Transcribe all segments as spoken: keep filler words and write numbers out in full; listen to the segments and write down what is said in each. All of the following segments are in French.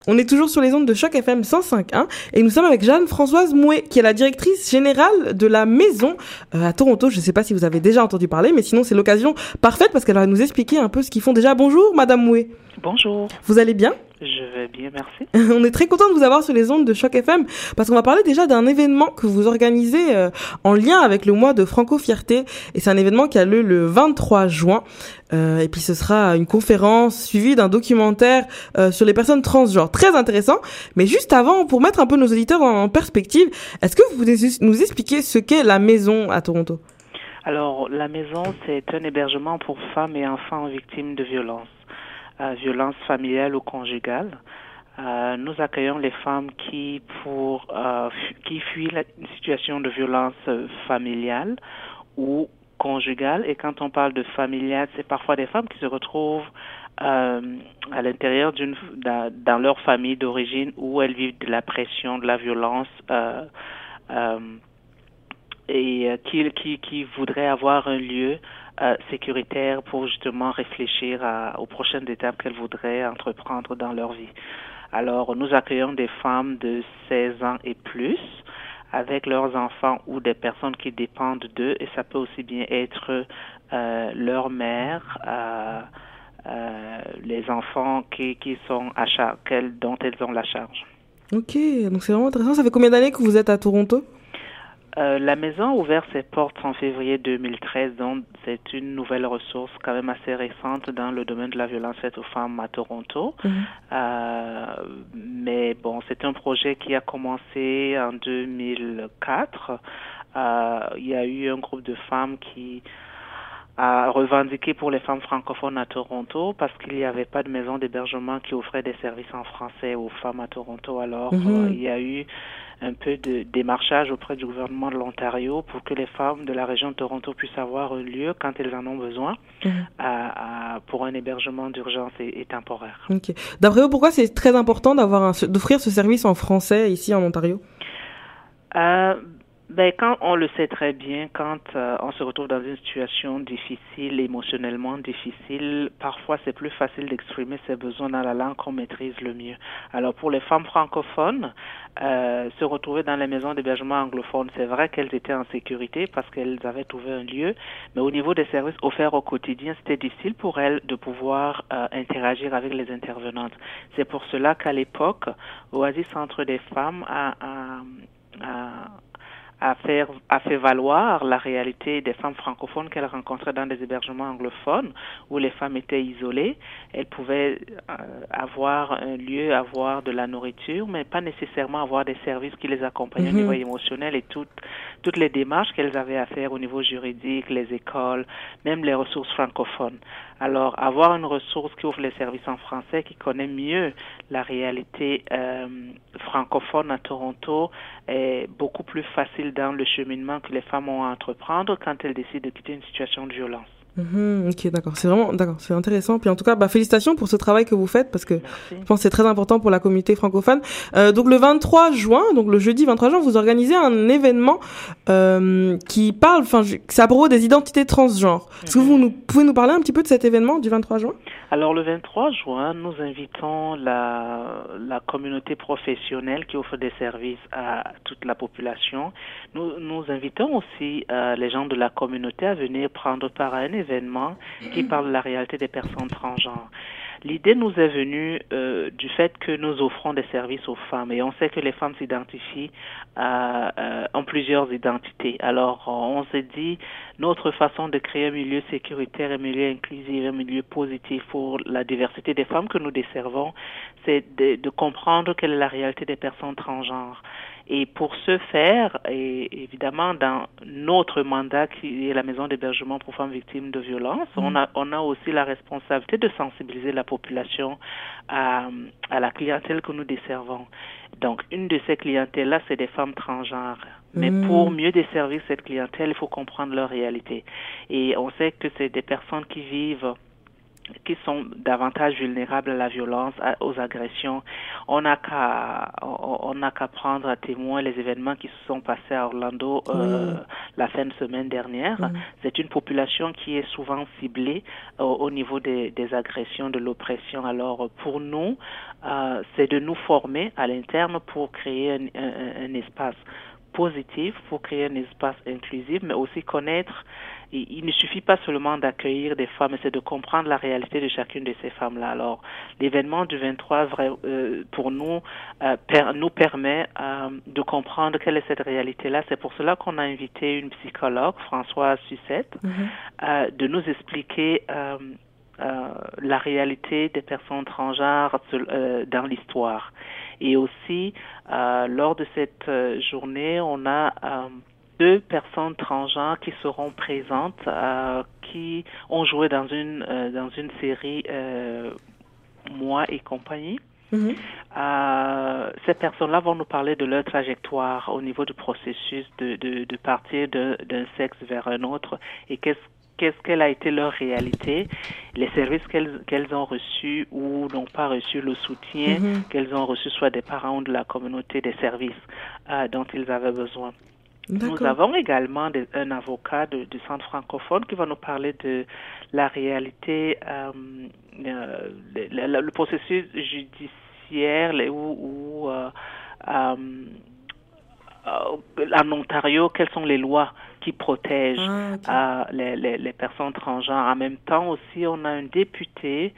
On est toujours sur les ondes de Choc F M cent cinq point un et nous sommes avec Jeanne-Françoise Mouet, qui est la directrice générale de la maison euh, à Toronto. Je ne sais pas si vous avez déjà entendu parler, mais sinon c'est l'occasion parfaite parce qu'elle va nous expliquer un peu ce qu'ils font déjà. Bonjour Madame Mouet. Bonjour. Vous allez bien? Je vais bien, merci. On est très content de vous avoir sur les ondes de Choc F M parce qu'on va parler déjà d'un événement que vous organisez euh, en lien avec le mois de Franco-Fierté, et c'est un événement qui a lieu le vingt-trois juin euh, et puis ce sera une conférence suivie d'un documentaire euh, sur les personnes transgenres, très intéressant. Mais juste avant, pour mettre un peu nos auditeurs en perspective, est-ce que vous pouvez nous expliquer ce qu'est la maison à Toronto? Alors, la maison, c'est un hébergement pour femmes et enfants victimes de violences. Euh, violence familiale ou conjugale. Euh, nous accueillons les femmes qui, pour, euh, fu- qui fuient la, une situation de violence euh, familiale ou conjugale. Et quand on parle de familiale, c'est parfois des femmes qui se retrouvent euh, à l'intérieur d'une, dans leur famille d'origine où elles vivent de la pression, de la violence euh, euh, et euh, qui, qui, qui voudraient avoir un lieu Euh, sécuritaire pour justement réfléchir à, aux prochaines étapes qu'elles voudraient entreprendre dans leur vie. Alors, nous accueillons des femmes de seize ans et plus avec leurs enfants ou des personnes qui dépendent d'eux, et ça peut aussi bien être euh, leur mère, euh, euh, les enfants qui, qui sont à charge, dont elles ont la charge. Ok, donc c'est vraiment intéressant. Ça fait combien d'années que vous êtes à Toronto? Euh, la maison a ouvert ses portes en février deux mille treize, donc c'est une nouvelle ressource quand même assez récente dans le domaine de la violence faite aux femmes à Toronto. Mm-hmm. Euh, mais bon, c'est un projet qui a commencé en deux mille quatre. Euh, il y a eu un groupe de femmes qui a revendiqué pour les femmes francophones à Toronto parce qu'il n'y avait pas de maison d'hébergement qui offrait des services en français aux femmes à Toronto. Alors, mm-hmm. euh, il y a eu un peu de démarchage auprès du gouvernement de l'Ontario pour que les femmes de la région de Toronto puissent avoir un lieu quand elles en ont besoin mmh. à, à, pour un hébergement d'urgence et, et temporaire. Okay. D'après vous, pourquoi c'est très important d'avoir un, d'offrir ce service en français ici en Ontario? Euh, Ben, quand on le sait très bien, quand euh, on se retrouve dans une situation difficile, émotionnellement difficile, parfois c'est plus facile d'exprimer ses besoins dans la langue qu'on maîtrise le mieux. Alors pour les femmes francophones, euh, se retrouver dans les maisons d'hébergement anglophones, c'est vrai qu'elles étaient en sécurité parce qu'elles avaient trouvé un lieu, mais au niveau des services offerts au quotidien, c'était difficile pour elles de pouvoir euh, interagir avec les intervenantes. C'est pour cela qu'à l'époque, Oasis Centre des femmes a, a, a à faire, à fait valoir la réalité des femmes francophones qu'elles rencontraient dans des hébergements anglophones où les femmes étaient isolées. Elles pouvaient euh, avoir un lieu, avoir de la nourriture, mais pas nécessairement avoir des services qui les accompagnaient mm-hmm. au niveau émotionnel et toutes, toutes les démarches qu'elles avaient à faire au niveau juridique, les écoles, même les ressources francophones. Alors, avoir une ressource qui offre les services en français, qui connaît mieux la réalité euh, francophone à Toronto, est beaucoup plus facile dans le cheminement que les femmes ont à entreprendre quand elles décident de quitter une situation de violence. Mmh, ok, d'accord. C'est vraiment, d'accord, c'est intéressant. Puis en tout cas, bah, félicitations pour ce travail que vous faites parce que Merci. je pense que c'est très important pour la communauté francophone. Euh, donc le vingt-trois juin, donc le jeudi vingt-trois juin, vous organisez un événement euh, qui parle, enfin, c'est à propos des identités transgenres. Est-ce mmh. que vous nous, pouvez nous parler un petit peu de cet événement du vingt-trois juin? Alors le vingt-trois juin, nous invitons la, la communauté professionnelle qui offre des services à toute la population. Nous, nous invitons aussi euh, les gens de la communauté à venir prendre part à un événement qui parle de la réalité des personnes transgenres. L'idée nous est venue euh, du fait que nous offrons des services aux femmes et on sait que les femmes s'identifient euh, euh, en plusieurs identités. Alors on s'est dit notre façon de créer un milieu sécuritaire, un milieu inclusif, un milieu positif pour la diversité des femmes que nous desservons, c'est de, de comprendre quelle est la réalité des personnes transgenres. Et pour ce faire, et évidemment dans notre mandat qui est la maison d'hébergement pour femmes victimes de violences, mmh. on a on a aussi la responsabilité de sensibiliser la population à, à la clientèle que nous desservons. Donc une de ces clientèles-là, c'est des femmes transgenres. Mais mmh. pour mieux desservir cette clientèle, il faut comprendre leur réalité. Et on sait que c'est des personnes qui vivent qui sont davantage vulnérables à la violence, à, aux agressions. On n'a qu'à on n'a qu'à prendre à témoin les événements qui se sont passés à Orlando euh, oui. la fin de semaine dernière. Oui. C'est une population qui est souvent ciblée euh, au niveau des, des agressions, de l'oppression. Alors pour nous, euh, c'est de nous former à l'interne pour créer un, un, un espace positif, pour créer un espace inclusif, mais aussi connaître. Il ne suffit pas seulement d'accueillir des femmes, mais c'est de comprendre la réalité de chacune de ces femmes-là. Alors, l'événement du vingt-trois, euh, pour nous, euh, per, nous permet euh, de comprendre quelle est cette réalité-là. C'est pour cela qu'on a invité une psychologue, Françoise Sucette, mm-hmm. euh, de nous expliquer euh, euh, la réalité des personnes transgenres euh, dans l'histoire. Et aussi, euh, lors de cette euh, journée, on a euh, deux personnes transgenres qui seront présentes, euh, qui ont joué dans une euh, dans une série euh, Moi et compagnie. Mm-hmm. Euh, ces personnes-là vont nous parler de leur trajectoire au niveau du processus de de, de partir de, d'un sexe vers un autre et qu'est-ce qu'est-ce qu'elle a été leur réalité, les services qu'elles, qu'elles ont reçus ou n'ont pas reçu, le soutien mm-hmm. qu'elles ont reçu, soit des parents ou de la communauté, des services euh, dont ils avaient besoin. D'accord. Nous avons également des, un avocat de, du centre francophone qui va nous parler de la réalité, euh, euh, le, le, le processus judiciaire où, où euh, euh, en Ontario, quelles sont les lois qui protègent ah, okay. euh, les, les, les personnes transgenres. En même temps aussi, on a un député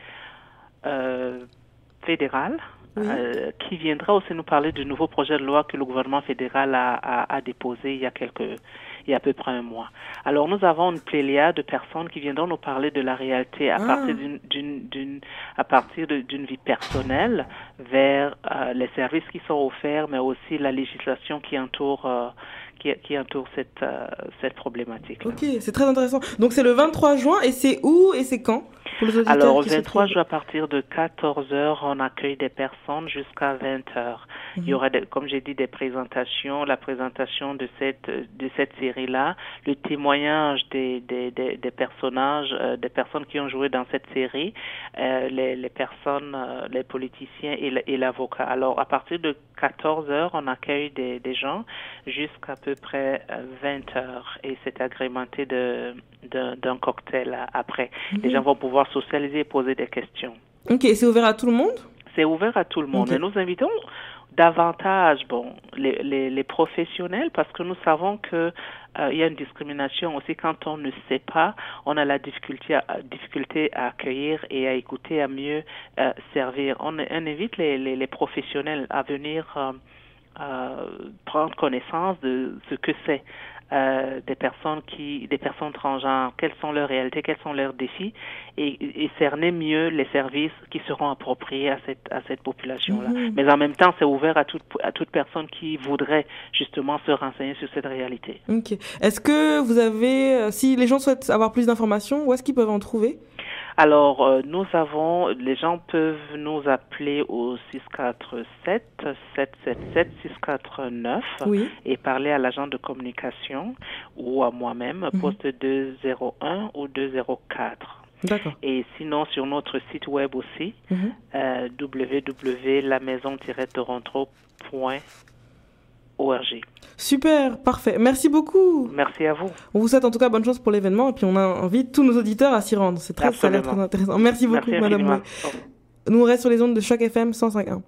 euh, fédéral oui. euh, qui viendra aussi nous parler du nouveau projet de loi que le gouvernement fédéral a, a, a déposé il y a quelques il y a à peu près un mois. Alors, nous avons une pléiade de personnes qui viendront nous parler de la réalité à ah. partir d'une, d'une, d'une, à partir de, d'une vie personnelle vers euh, les services qui sont offerts, mais aussi la législation qui entoure, euh, qui, qui entoure cette, euh, cette problématique. Ok, c'est très intéressant. Donc, c'est le vingt-trois juin et c'est où et c'est quand? Alors, le vingt-trois juin, à partir de quatorze heures, on accueille des personnes jusqu'à vingt heures. Mm-hmm. Il y aura, des, comme j'ai dit, des présentations, la présentation de cette de cette série-là, le témoignage des des des, des personnages, euh, des personnes qui ont joué dans cette série, euh, les les personnes, euh, les politiciens et, le, et l'avocat. Alors, à partir de quatorze heures, on accueille des des gens jusqu'à peu près vingt heures et c'est agrémenté de, de d'un cocktail après. Mm-hmm. Les gens vont pouvoir socialiser et poser des questions. Ok, c'est ouvert à tout le monde? C'est ouvert à tout le monde. Okay. Et nous invitons davantage bon, les, les, les professionnels parce que nous savons que euh, il y a une discrimination aussi quand on ne sait pas, on a la difficulté à, difficulté à accueillir et à écouter, à mieux euh, servir. On, on invite les, les, les professionnels à venir euh, euh, prendre connaissance de ce que c'est. Euh, des personnes qui, des personnes transgenres, quelles sont leurs réalités, quels sont leurs défis, et, et cerner mieux les services qui seront appropriés à cette à cette population-là. Mm-hmm. Mais en même temps, c'est ouvert à toute à toute personne qui voudrait justement se renseigner sur cette réalité. Ok. Est-ce que vous avez, si les gens souhaitent avoir plus d'informations, où est-ce qu'ils peuvent en trouver? Alors, euh, nous avons, les gens peuvent nous appeler au six quatre sept, sept sept sept, six quatre neuf oui. et parler à l'agent de communication ou à moi-même, mm-hmm. poste deux zéro un ou deux zéro quatre. D'accord. Et sinon, sur notre site web aussi, mm-hmm. euh, w w w point la maison tiret toronto point org. Super, parfait. Merci beaucoup. Merci à vous. On vous souhaite en tout cas bonne chance pour l'événement et puis on invite tous nos auditeurs à s'y rendre. C'est très, ça a l'air très intéressant. Merci beaucoup, Merci Madame. Nous on reste sur les ondes de Choc F M cent cinq point un.